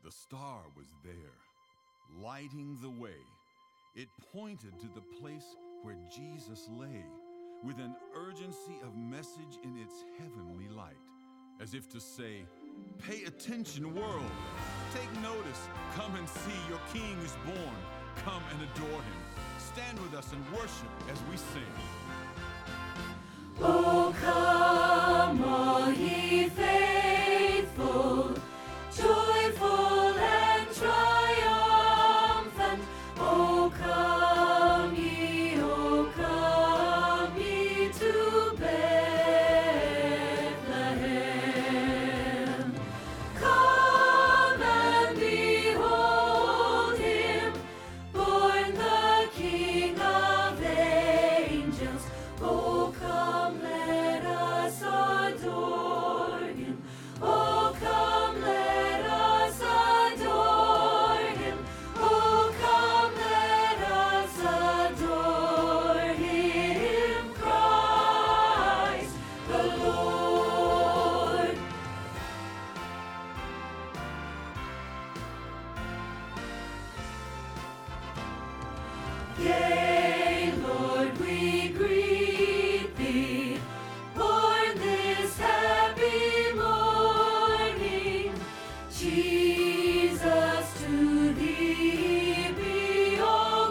The star was there, lighting the way. It pointed to the place where Jesus lay, with an urgency of message in its heavenly light, as if to say, "Pay attention, world. Take notice. Come and see your King is born. Come and adore him. Stand with us and worship as we sing." Oh, come, all ye faithful, joyful and triumphant. Oh, come ye to Bethlehem. Come and behold him, born the King of angels. Oh, come, let us adore him. Oh, come, let us adore him. Oh, come, let us adore him, Christ the Lord. Yea, Lord, we greet thee, born this happy morning. Jesus, to thee be all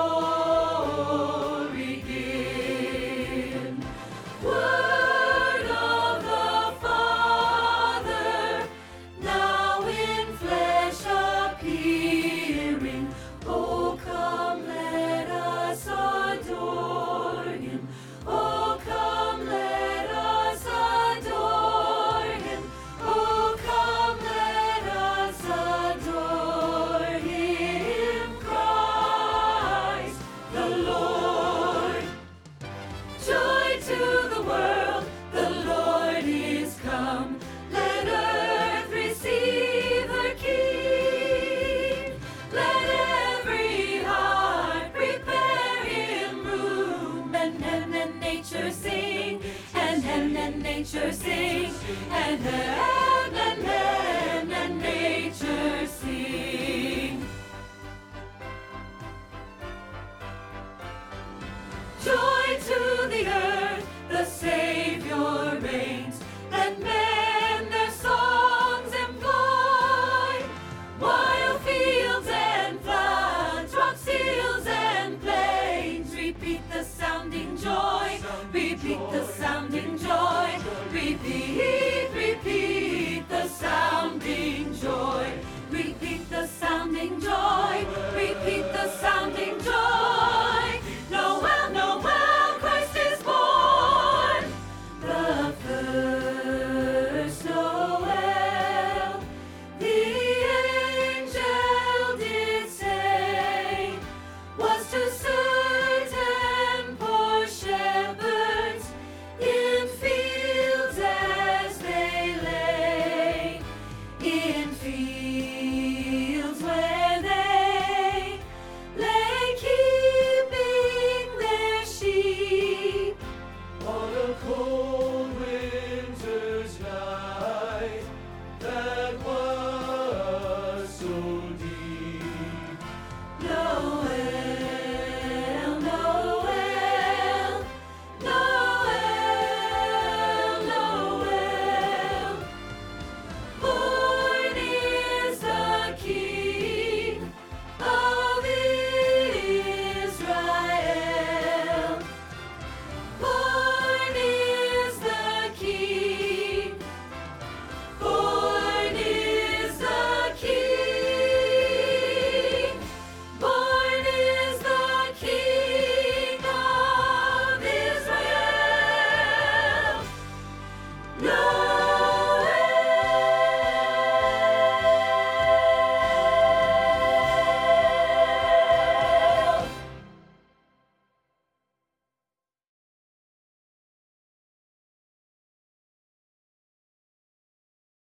glory given. Word of the Father, now in flesh appearing. Oh, come, let us adore him. Oh, come, let us adore him. Oh, come, let us adore him, Christ the Lord. Joy to the world, the Lord is come. Let earth receive her King. Let every heart prepare him room. And nature sing, and nature sing, and